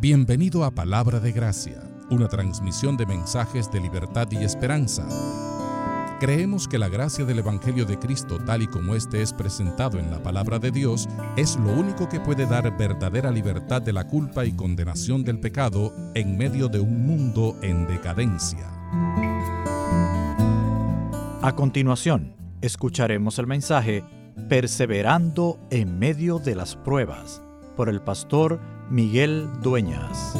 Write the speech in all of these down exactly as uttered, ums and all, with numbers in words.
Bienvenido a Palabra de Gracia, una transmisión de mensajes de libertad y esperanza. Creemos que la gracia del Evangelio de Cristo, tal y como éste es presentado en la Palabra de Dios, es lo único que puede dar verdadera libertad de la culpa y condenación del pecado en medio de un mundo en decadencia. A continuación, escucharemos el mensaje Perseverando en medio de las pruebas, por el pastor Miguel Dueñas.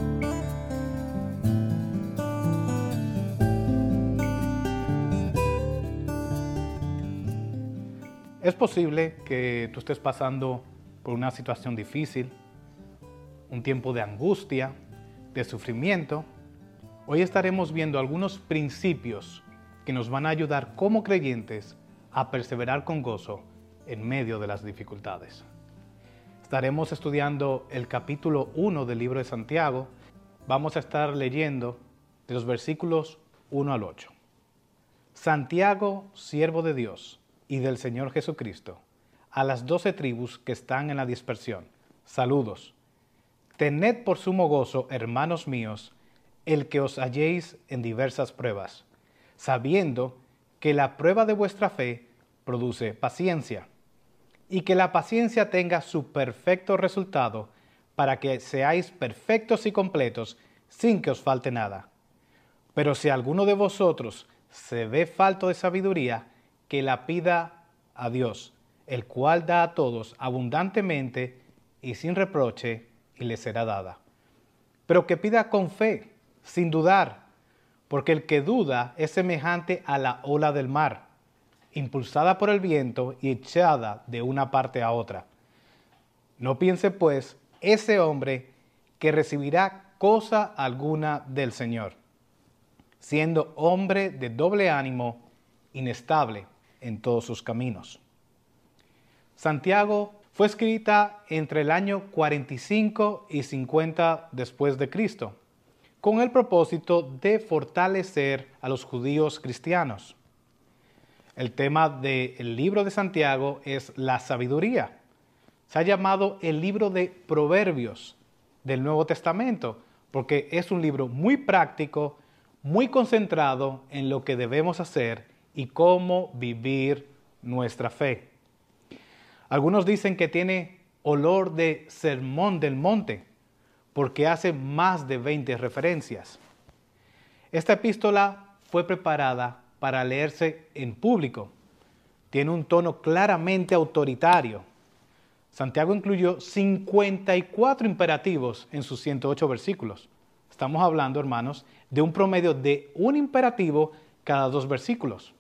Es posible que tú estés pasando por una situación difícil, un tiempo de angustia, de sufrimiento. Hoy estaremos viendo algunos principios que nos van a ayudar como creyentes a perseverar con gozo en medio de las dificultades. Estaremos estudiando el capítulo uno del libro de Santiago. Vamos a estar leyendo de los versículos uno al ocho. Santiago, siervo de Dios y del Señor Jesucristo, a las doce tribus que están en la dispersión, saludos. Tened por sumo gozo, hermanos míos, el que os halléis en diversas pruebas, sabiendo que la prueba de vuestra fe produce paciencia, y que la paciencia tenga su perfecto resultado, para que seáis perfectos y completos, sin que os falte nada. Pero si alguno de vosotros se ve falto de sabiduría, que la pida a Dios, el cual da a todos abundantemente y sin reproche, y le será dada. Pero que pida con fe, sin dudar, porque el que duda es semejante a la ola del mar, impulsada por el viento y echada de una parte a otra. No piense pues ese hombre que recibirá cosa alguna del Señor, siendo hombre de doble ánimo, inestable en todos sus caminos. Santiago fue escrita entre el año cuarenta y cinco y cincuenta después de Cristo, con el propósito de fortalecer a los judíos cristianos. El tema del libro de Santiago es la sabiduría. Se ha llamado el libro de Proverbios del Nuevo Testamento, porque es un libro muy práctico, muy concentrado en lo que debemos hacer y cómo vivir nuestra fe. Algunos dicen que tiene olor de sermón del monte, porque hace más de veinte referencias. Esta epístola fue preparada para leerse en público. Tiene un tono claramente autoritario. Santiago incluyó cincuenta y cuatro imperativos en sus ciento ocho versículos. Estamos hablando, hermanos, de un promedio de un imperativo cada dos versículos.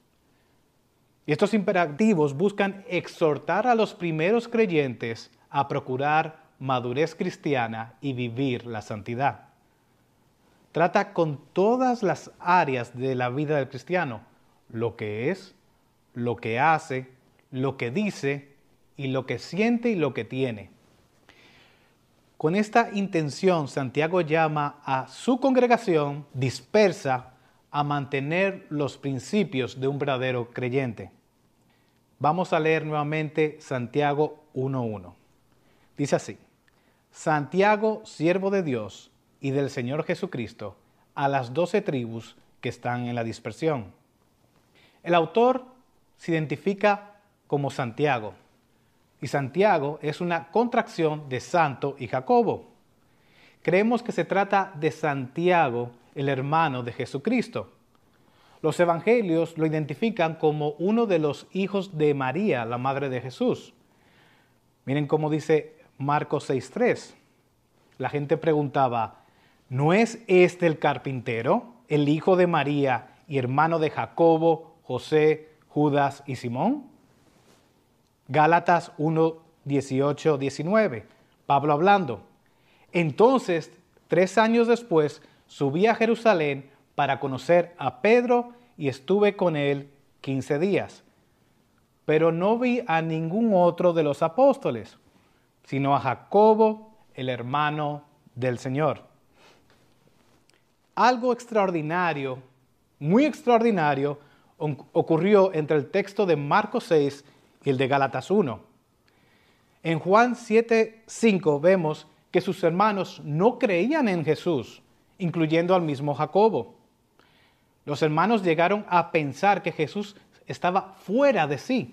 Y estos imperativos buscan exhortar a los primeros creyentes a procurar madurez cristiana y vivir la santidad. Trata con todas las áreas de la vida del cristiano, lo que es, lo que hace, lo que dice y lo que siente y lo que tiene. Con esta intención, Santiago llama a su congregación dispersa a mantener los principios de un verdadero creyente. Vamos a leer nuevamente Santiago uno uno. Dice así: Santiago, siervo de Dios y del Señor Jesucristo, a las doce tribus que están en la dispersión. El autor se identifica como Santiago, y Santiago es una contracción de Santo y Jacobo. Creemos que se trata de Santiago, el hermano de Jesucristo. Los evangelios lo identifican como uno de los hijos de María, la madre de Jesús. Miren cómo dice Marcos seis tres. La gente preguntaba: ¿no es este el carpintero, el hijo de María y hermano de Jacobo, José, Judas y Simón? Gálatas uno dieciocho diecinueve. Pablo hablando: entonces, tres años después, subí a Jerusalén para conocer a Pedro y estuve con él quince días. Pero no vi a ningún otro de los apóstoles, sino a Jacobo, el hermano del Señor. Algo extraordinario, muy extraordinario, ocurrió entre el texto de Marcos seis y el de Gálatas uno. En Juan siete cinco vemos que sus hermanos no creían en Jesús, incluyendo al mismo Jacobo. Los hermanos llegaron a pensar que Jesús estaba fuera de sí.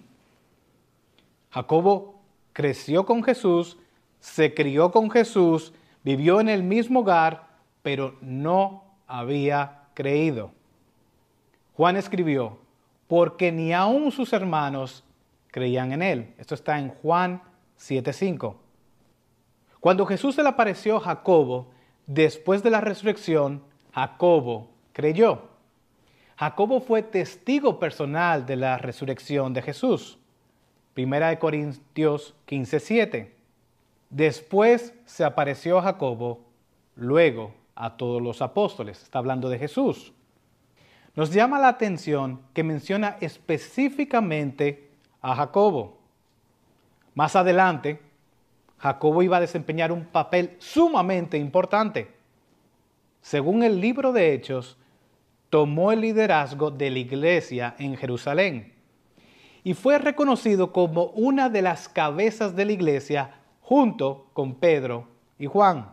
Jacobo creció con Jesús, se crió con Jesús, vivió en el mismo hogar, pero no había creído. Juan escribió, porque ni aun sus hermanos creían en él. Esto está en Juan siete cinco. Cuando Jesús se le apareció a Jacobo, después de la resurrección, Jacobo creyó. Jacobo fue testigo personal de la resurrección de Jesús. Primera de Corintios quince siete. Después se apareció a Jacobo, luego a todos los apóstoles. Está hablando de Jesús. Nos llama la atención que menciona específicamente a Jacobo. Más adelante, Jacobo iba a desempeñar un papel sumamente importante. Según el libro de Hechos, tomó el liderazgo de la iglesia en Jerusalén y fue reconocido como una de las cabezas de la iglesia junto con Pedro y Juan.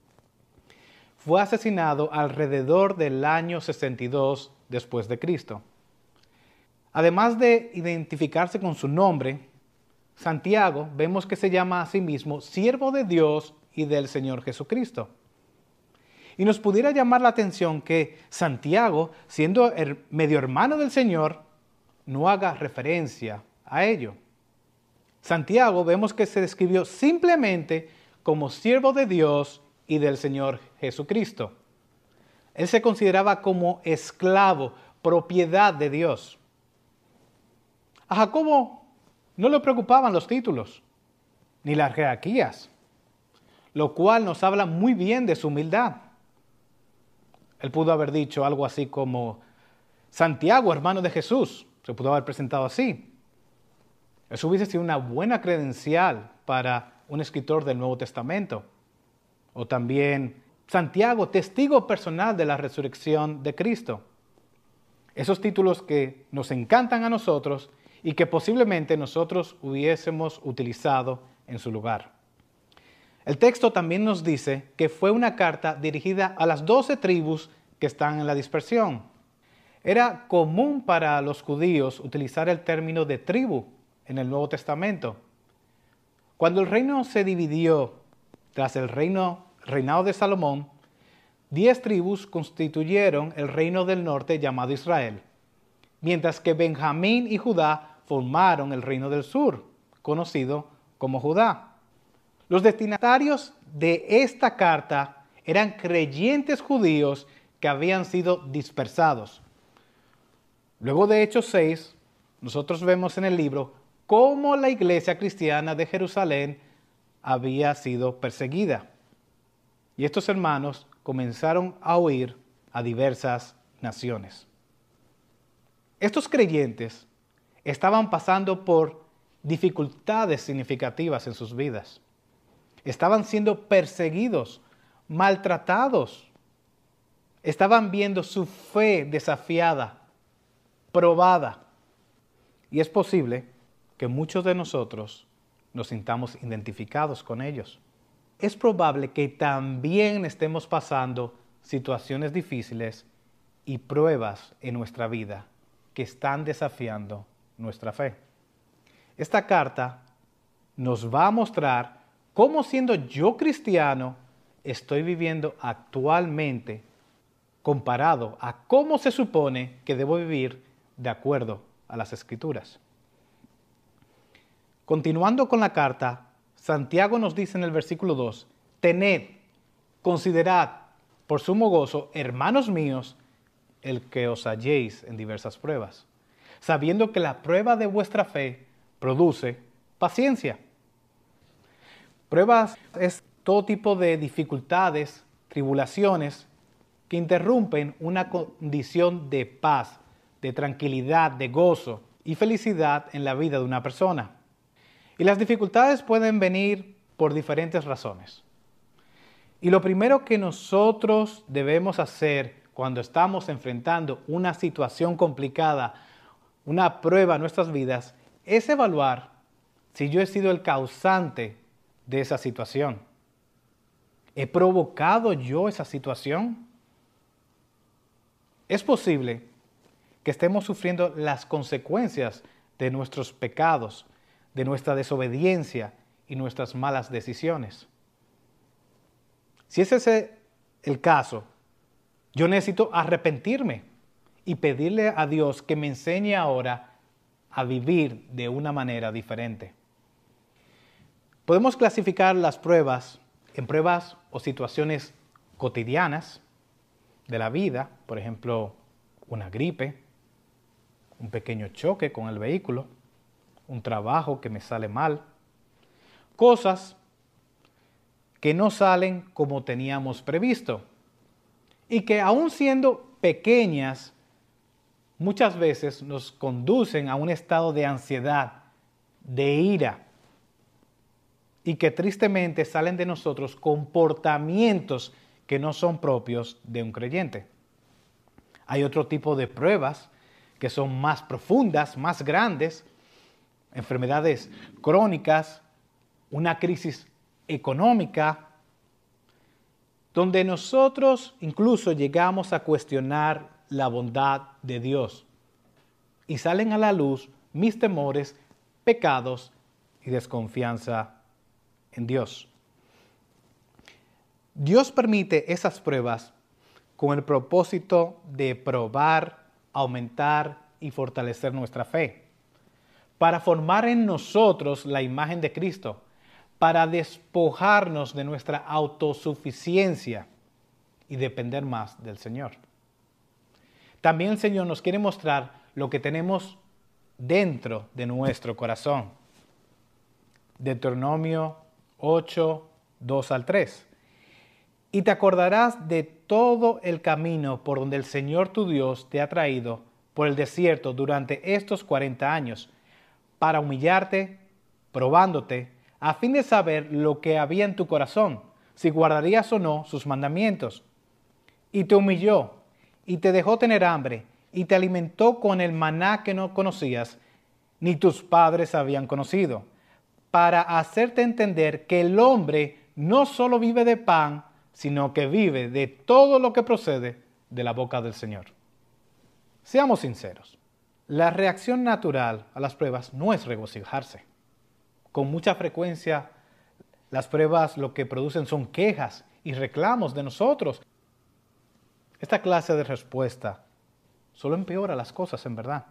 Fue asesinado alrededor del año sesenta y dos después de Cristo. Además de identificarse con su nombre, Santiago vemos que se llama a sí mismo siervo de Dios y del Señor Jesucristo. Y nos pudiera llamar la atención que Santiago, siendo el medio hermano del Señor, no haga referencia a ello. Santiago vemos que se describió simplemente como siervo de Dios y del Señor Jesucristo. Él se consideraba como esclavo, propiedad de Dios. A Jacobo no le preocupaban los títulos, ni las jerarquías, lo cual nos habla muy bien de su humildad. Él pudo haber dicho algo así como, Santiago, hermano de Jesús, se pudo haber presentado así. Eso hubiese sido una buena credencial para un escritor del Nuevo Testamento. O también, Santiago, testigo personal de la resurrección de Cristo. Esos títulos que nos encantan a nosotros y que posiblemente nosotros hubiésemos utilizado en su lugar. El texto también nos dice que fue una carta dirigida a las doce tribus que están en la dispersión. Era común para los judíos utilizar el término de tribu en el Nuevo Testamento. Cuando el reino se dividió tras el reino, reinado de Salomón, diez tribus constituyeron el reino del norte llamado Israel, mientras que Benjamín y Judá formaron el reino del sur, conocido como Judá. Los destinatarios de esta carta eran creyentes judíos que habían sido dispersados. Luego de Hechos seis, nosotros vemos en el libro cómo la iglesia cristiana de Jerusalén había sido perseguida. Y estos hermanos comenzaron a huir a diversas naciones. Estos creyentes estaban pasando por dificultades significativas en sus vidas. Estaban siendo perseguidos, maltratados. Estaban viendo su fe desafiada, probada. Y es posible que muchos de nosotros nos sintamos identificados con ellos. Es probable que también estemos pasando situaciones difíciles y pruebas en nuestra vida que están desafiando nuestra fe. Esta carta nos va a mostrar cómo, siendo yo cristiano, estoy viviendo actualmente comparado a cómo se supone que debo vivir de acuerdo a las Escrituras. Continuando con la carta, Santiago nos dice en el versículo dos, tened, considerad por sumo gozo, hermanos míos, el que os halléis en diversas pruebas, sabiendo que la prueba de vuestra fe produce paciencia. Pruebas es todo tipo de dificultades, tribulaciones que interrumpen una condición de paz, de tranquilidad, de gozo y felicidad en la vida de una persona. Y las dificultades pueden venir por diferentes razones. Y lo primero que nosotros debemos hacer cuando estamos enfrentando una situación complicada, una prueba en nuestras vidas, es evaluar si yo he sido el causante de esa situación. ¿He provocado yo esa situación? Es posible que estemos sufriendo las consecuencias de nuestros pecados, de nuestra desobediencia y nuestras malas decisiones. Si ese es el caso, yo necesito arrepentirme y pedirle a Dios que me enseñe ahora a vivir de una manera diferente. Podemos clasificar las pruebas en pruebas o situaciones cotidianas de la vida, por ejemplo, una gripe, un pequeño choque con el vehículo, un trabajo que me sale mal, cosas que no salen como teníamos previsto y que aun siendo pequeñas, muchas veces nos conducen a un estado de ansiedad, de ira, y que tristemente salen de nosotros comportamientos que no son propios de un creyente. Hay otro tipo de pruebas que son más profundas, más grandes, enfermedades crónicas, una crisis económica, donde nosotros incluso llegamos a cuestionar la bondad de Dios y salen a la luz mis temores, pecados y desconfianza en Dios. Dios permite esas pruebas con el propósito de probar, aumentar y fortalecer nuestra fe, para formar en nosotros la imagen de Cristo, para despojarnos de nuestra autosuficiencia y depender más del Señor. También el Señor nos quiere mostrar lo que tenemos dentro de nuestro corazón. Deuteronomio ocho, dos al tres. Y te acordarás de todo el camino por donde el Señor tu Dios te ha traído por el desierto durante estos cuarenta años, para humillarte, probándote, a fin de saber lo que había en tu corazón, si guardarías o no sus mandamientos. Y te humilló, y te dejó tener hambre, y te alimentó con el maná que no conocías, ni tus padres habían conocido, para hacerte entender que el hombre no solo vive de pan, sino que vive de todo lo que procede de la boca del Señor. Seamos sinceros, la reacción natural a las pruebas no es regocijarse. Con mucha frecuencia, las pruebas lo que producen son quejas y reclamos de nosotros. Esta clase de respuesta solo empeora las cosas, en verdad.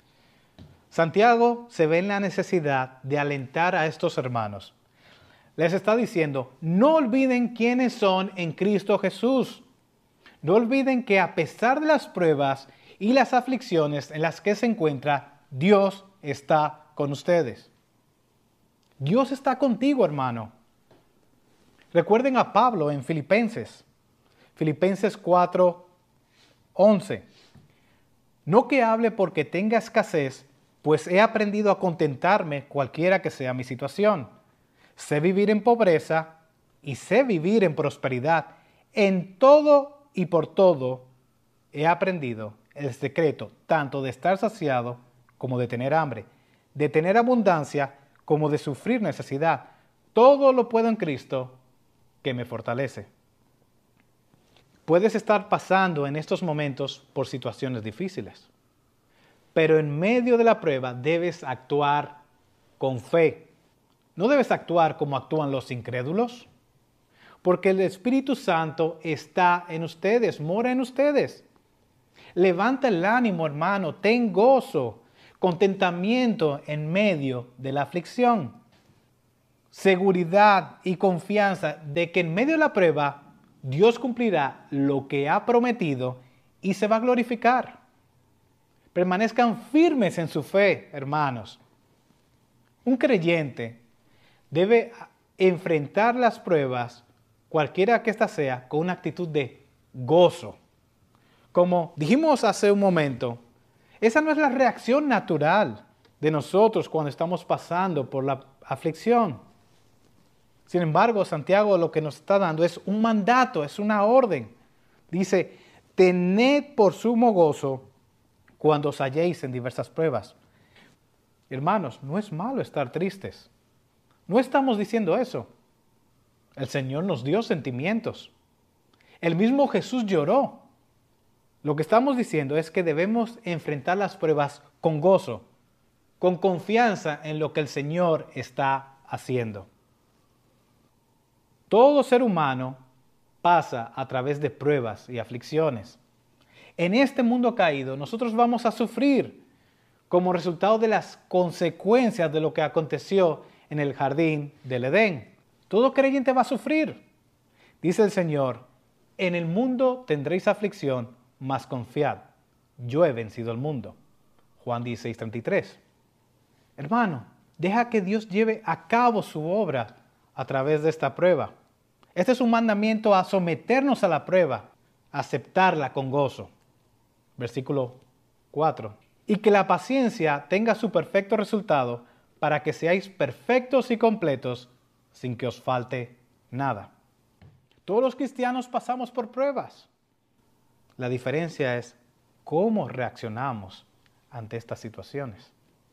Santiago se ve en la necesidad de alentar a estos hermanos. Les está diciendo, no olviden quiénes son en Cristo Jesús. No olviden que a pesar de las pruebas y las aflicciones en las que se encuentra, Dios está con ustedes. Dios está contigo, hermano. Recuerden a Pablo en Filipenses, Filipenses cuatro, once. No que hable porque tenga escasez, pues he aprendido a contentarme cualquiera que sea mi situación. Sé vivir en pobreza y sé vivir en prosperidad. En todo y por todo he aprendido el secreto tanto de estar saciado como de tener hambre, de tener abundancia como de sufrir necesidad. Todo lo puedo en Cristo que me fortalece. Puedes estar pasando en estos momentos por situaciones difíciles, pero en medio de la prueba debes actuar con fe. No debes actuar como actúan los incrédulos, porque el Espíritu Santo está en ustedes, mora en ustedes. Levanta el ánimo, hermano, ten gozo, contentamiento en medio de la aflicción, seguridad y confianza de que en medio de la prueba Dios cumplirá lo que ha prometido y se va a glorificar. Permanezcan firmes en su fe, hermanos. Un creyente debe enfrentar las pruebas, cualquiera que ésta sea, con una actitud de gozo. Como dijimos hace un momento, esa no es la reacción natural de nosotros cuando estamos pasando por la aflicción. Sin embargo, Santiago lo que nos está dando es un mandato, es una orden. Dice, tened por sumo gozo cuando os halléis en diversas pruebas. Hermanos, no es malo estar tristes. No estamos diciendo eso. El Señor nos dio sentimientos. El mismo Jesús lloró. Lo que estamos diciendo es que debemos enfrentar las pruebas con gozo, con confianza en lo que el Señor está haciendo. Todo ser humano pasa a través de pruebas y aflicciones. En este mundo caído, nosotros vamos a sufrir como resultado de las consecuencias de lo que aconteció en el jardín del Edén. Todo creyente va a sufrir. Dice el Señor, en el mundo tendréis aflicción, mas confiad, yo he vencido el mundo. Juan dieciséis, treinta y tres. Hermano, deja que Dios lleve a cabo su obra a través de esta prueba. Este es un mandamiento a someternos a la prueba, a aceptarla con gozo. Versículo cuatro. Y que la paciencia tenga su perfecto resultado para que seáis perfectos y completos sin que os falte nada. Todos los cristianos pasamos por pruebas. La diferencia es cómo reaccionamos ante estas situaciones.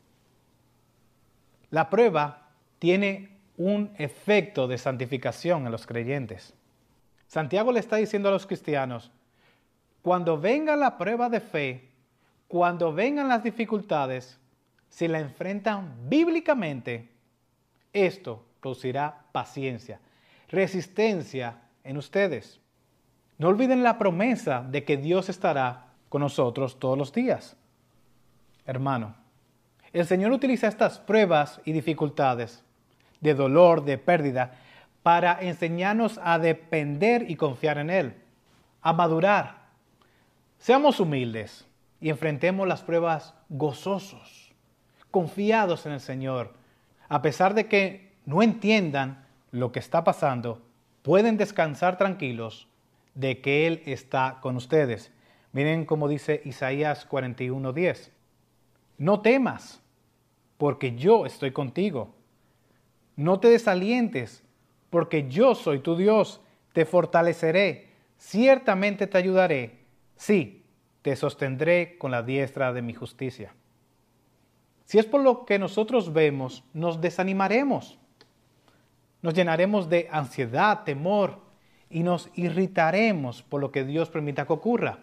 La prueba tiene un efecto de santificación en los creyentes. Santiago le está diciendo a los cristianos, cuando venga la prueba de fe, cuando vengan las dificultades, si la enfrentan bíblicamente, esto producirá paciencia, resistencia en ustedes. No olviden la promesa de que Dios estará con nosotros todos los días. Hermano, el Señor utiliza estas pruebas y dificultades de dolor, de pérdida, para enseñarnos a depender y confiar en Él, a madurar. Seamos humildes y enfrentemos las pruebas gozosos, confiados en el Señor. A pesar de que no entiendan lo que está pasando, pueden descansar tranquilos de que Él está con ustedes. Miren cómo dice Isaías cuarenta y uno, diez. No temas, porque yo estoy contigo. No te desalientes, porque yo soy tu Dios. Te fortaleceré, ciertamente te ayudaré. Sí, te sostendré con la diestra de mi justicia. Si es por lo que nosotros vemos, nos desanimaremos. Nos llenaremos de ansiedad, temor y nos irritaremos por lo que Dios permita que ocurra.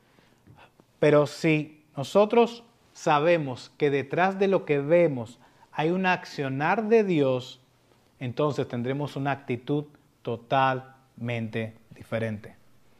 Pero si nosotros sabemos que detrás de lo que vemos hay un accionar de Dios, entonces tendremos una actitud totalmente diferente.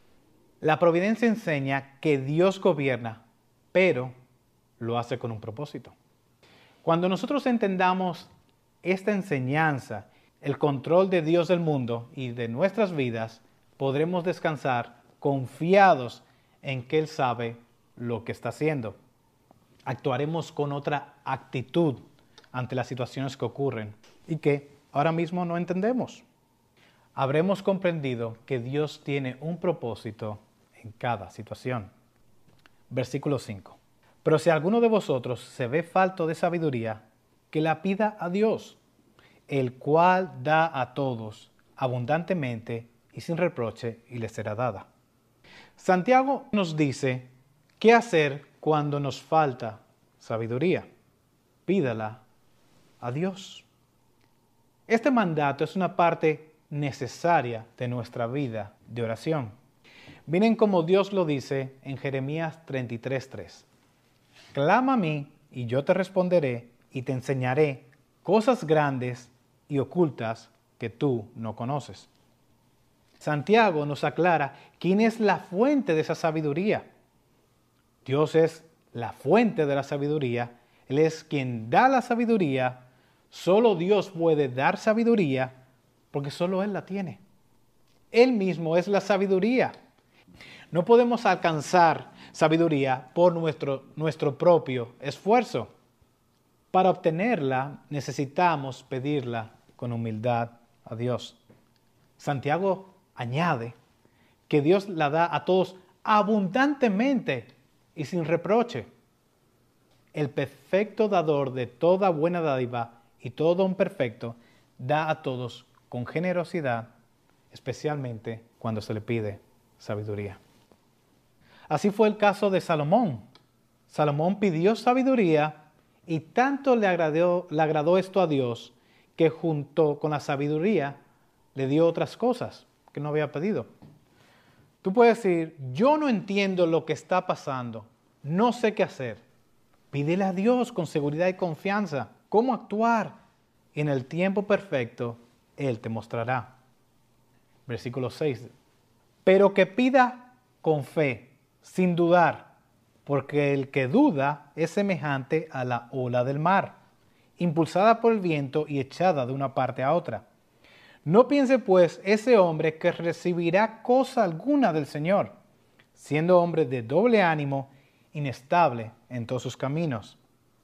La providencia enseña que Dios gobierna, pero lo hace con un propósito. Cuando nosotros entendamos esta enseñanza, el control de Dios del mundo y de nuestras vidas, podremos descansar confiados en que Él sabe lo que está haciendo. Actuaremos con otra actitud ante las situaciones que ocurren y que ahora mismo no entendemos. Habremos comprendido que Dios tiene un propósito en cada situación. Versículo cinco. Pero si alguno de vosotros se ve falto de sabiduría, que la pida a Dios, el cual da a todos abundantemente y sin reproche, y les será dada. Santiago nos dice qué hacer cuando nos falta sabiduría. Pídala a Dios. Este mandato es una parte necesaria de nuestra vida de oración. Miren cómo Dios lo dice en Jeremías treinta y tres, tres. Clama a mí y yo te responderé y te enseñaré cosas grandes y ocultas que tú no conoces. Santiago nos aclara quién es la fuente de esa sabiduría. Dios es la fuente de la sabiduría. Él es quien da la sabiduría. Solo Dios puede dar sabiduría porque solo Él la tiene. Él mismo es la sabiduría. No podemos alcanzar sabiduría por nuestro, nuestro propio esfuerzo. Para obtenerla necesitamos pedirla con humildad a Dios. Santiago añade que Dios la da a todos abundantemente y sin reproche. El perfecto dador de toda buena dádiva y todo don perfecto da a todos con generosidad, especialmente cuando se le pide sabiduría. Así fue el caso de Salomón. Salomón pidió sabiduría y tanto le agradó, le agradó esto a Dios que junto con la sabiduría le dio otras cosas que no había pedido. Tú puedes decir, yo no entiendo lo que está pasando, no sé qué hacer. Pídele a Dios con seguridad y confianza cómo actuar. Y en el tiempo perfecto, Él te mostrará. Versículo seis. Pero que pida con fe, sin dudar, porque el que duda es semejante a la ola del mar, impulsada por el viento y echada de una parte a otra. No piense pues ese hombre que recibirá cosa alguna del Señor, siendo hombre de doble ánimo, inestable en todos sus caminos.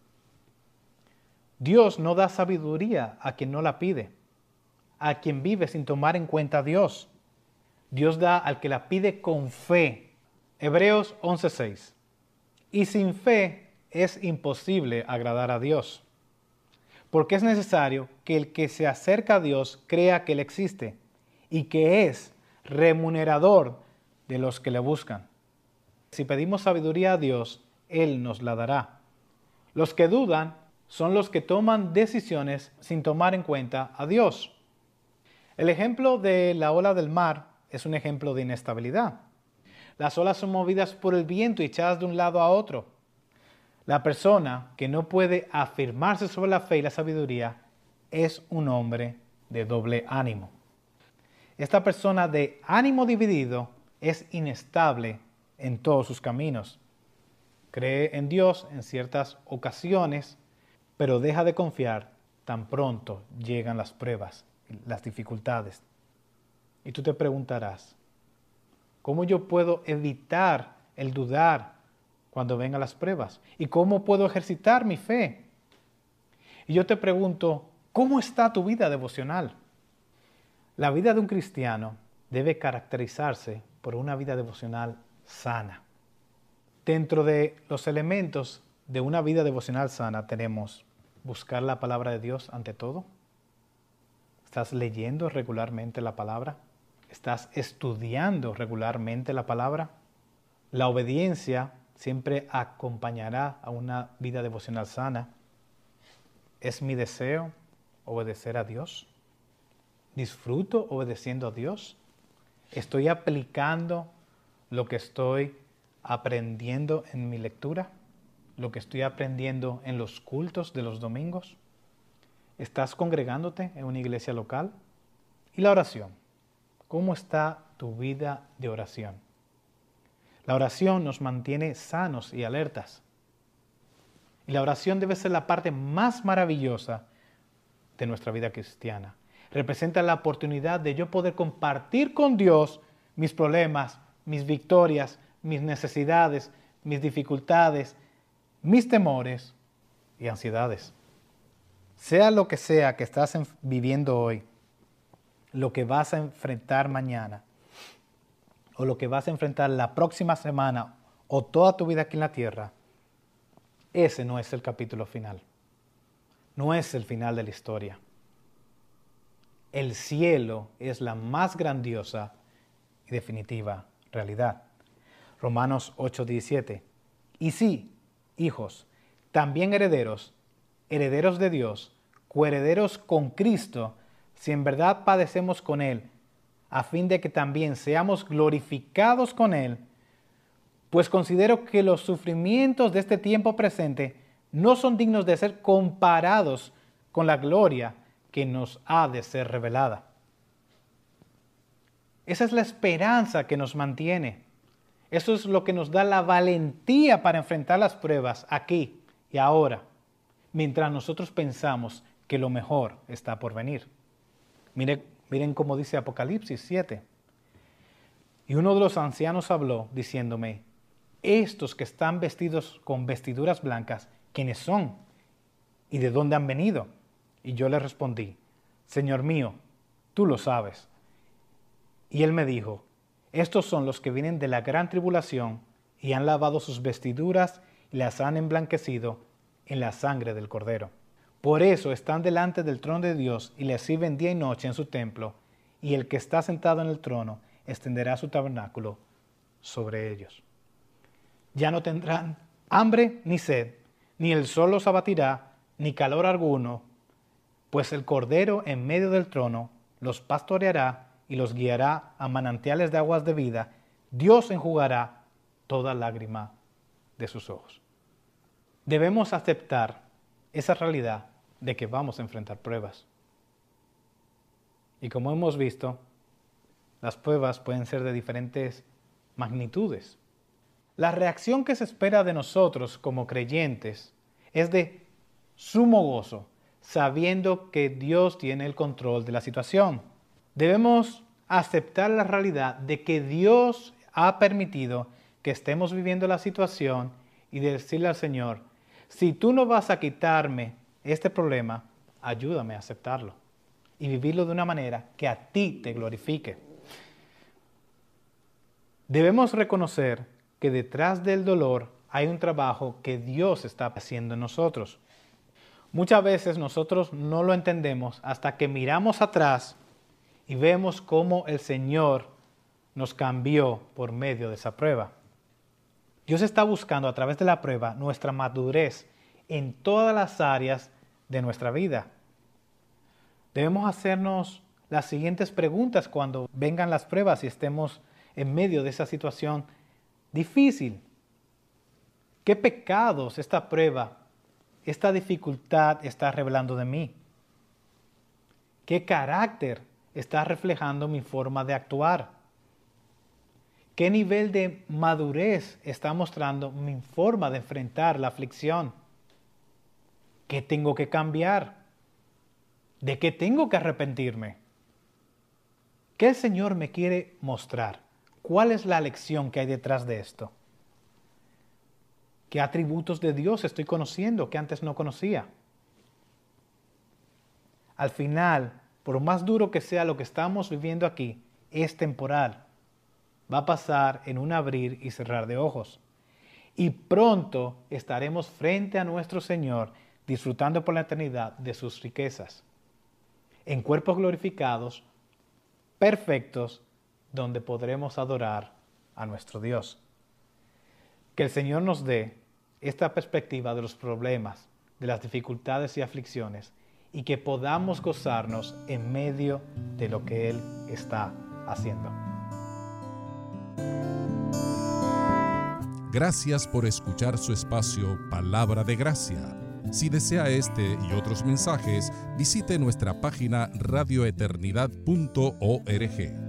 Dios no da sabiduría a quien no la pide, a quien vive sin tomar en cuenta a Dios. Dios da al que la pide con fe. Hebreos once seis. Y sin fe es imposible agradar a Dios, porque es necesario que el que se acerca a Dios crea que Él existe y que es remunerador de los que le buscan. Si pedimos sabiduría a Dios, Él nos la dará. Los que dudan son los que toman decisiones sin tomar en cuenta a Dios. El ejemplo de la ola del mar es un ejemplo de inestabilidad. Las olas son movidas por el viento y echadas de un lado a otro. La persona que no puede afirmarse sobre la fe y la sabiduría es un hombre de doble ánimo. Esta persona de ánimo dividido es inestable en todos sus caminos. Cree en Dios en ciertas ocasiones, pero deja de confiar tan pronto llegan las pruebas, las dificultades. Y tú te preguntarás, ¿cómo yo puedo evitar el dudar cuando vengan las pruebas? ¿Y cómo puedo ejercitar mi fe? Y yo te pregunto, ¿cómo está tu vida devocional? La vida de un cristiano debe caracterizarse por una vida devocional sana. Dentro de los elementos de una vida devocional sana tenemos buscar la palabra de Dios ante todo. ¿Estás leyendo regularmente la palabra? ¿Estás estudiando regularmente la palabra? La obediencia siempre acompañará a una vida devocional sana. ¿Es mi deseo obedecer a Dios? ¿Disfruto obedeciendo a Dios? ¿Estoy aplicando lo que estoy aprendiendo en mi lectura? ¿Lo que estoy aprendiendo en los cultos de los domingos? ¿Estás congregándote en una iglesia local? ¿Y la oración? ¿Cómo está tu vida de oración? La oración nos mantiene sanos y alertas. Y la oración debe ser la parte más maravillosa de nuestra vida cristiana. Representa la oportunidad de yo poder compartir con Dios mis problemas, mis victorias, mis necesidades, mis dificultades, mis temores y ansiedades. Sea lo que sea que estás viviendo hoy, lo que vas a enfrentar mañana, o lo que vas a enfrentar la próxima semana, o toda tu vida aquí en la tierra, ese no es el capítulo final. No es el final de la historia. El cielo es la más grandiosa y definitiva realidad. Romanos ocho diecisiete. Y sí, hijos, también herederos, herederos de Dios, coherederos con Cristo, si en verdad padecemos con Él, a fin de que también seamos glorificados con Él, pues considero que los sufrimientos de este tiempo presente no son dignos de ser comparados con la gloria que nos ha de ser revelada. Esa es la esperanza que nos mantiene. Eso es lo que nos da la valentía para enfrentar las pruebas aquí y ahora, mientras nosotros pensamos que lo mejor está por venir. Miren, miren cómo dice Apocalipsis siete. Y uno de los ancianos habló diciéndome, estos que están vestidos con vestiduras blancas, ¿quiénes son? ¿Y de dónde han venido? Y yo le respondí, Señor mío, tú lo sabes. Y él me dijo, estos son los que vienen de la gran tribulación y han lavado sus vestiduras y las han emblanquecido en la sangre del Cordero. Por eso están delante del trono de Dios y le sirven día y noche en su templo, y el que está sentado en el trono extenderá su tabernáculo sobre ellos. Ya no tendrán hambre ni sed, ni el sol los abatirá, ni calor alguno, pues el Cordero en medio del trono los pastoreará y los guiará a manantiales de aguas de vida. Dios enjugará toda lágrima de sus ojos. Debemos aceptar esa realidad de que vamos a enfrentar pruebas. Y como hemos visto, las pruebas pueden ser de diferentes magnitudes. La reacción que se espera de nosotros como creyentes es de sumo gozo, sabiendo que Dios tiene el control de la situación. Debemos aceptar la realidad de que Dios ha permitido que estemos viviendo la situación y decirle al Señor, si tú no vas a quitarme este problema, ayúdame a aceptarlo y vivirlo de una manera que a ti te glorifique. Debemos reconocer que detrás del dolor hay un trabajo que Dios está haciendo en nosotros. Muchas veces nosotros no lo entendemos hasta que miramos atrás y vemos cómo el Señor nos cambió por medio de esa prueba. Dios está buscando a través de la prueba nuestra madurez en todas las áreas de nuestra vida. Debemos hacernos las siguientes preguntas cuando vengan las pruebas y estemos en medio de esa situación difícil. ¿Qué pecados esta prueba, esta dificultad está revelando de mí? ¿Qué carácter está reflejando mi forma de actuar? ¿Qué nivel de madurez está mostrando mi forma de enfrentar la aflicción? ¿Qué tengo que cambiar? ¿De qué tengo que arrepentirme? ¿Qué el Señor me quiere mostrar? ¿Cuál es la lección que hay detrás de esto? ¿Qué atributos de Dios estoy conociendo que antes no conocía? Al final, por más duro que sea lo que estamos viviendo aquí, es temporal. Va a pasar en un abrir y cerrar de ojos. Y pronto estaremos frente a nuestro Señor, disfrutando por la eternidad de sus riquezas, en cuerpos glorificados, perfectos, donde podremos adorar a nuestro Dios. Que el Señor nos dé esta perspectiva de los problemas, de las dificultades y aflicciones, y que podamos gozarnos en medio de lo que Él está haciendo. Gracias por escuchar su espacio Palabra de Gracia. Si desea este y otros mensajes, visite nuestra página radio eternidad punto org.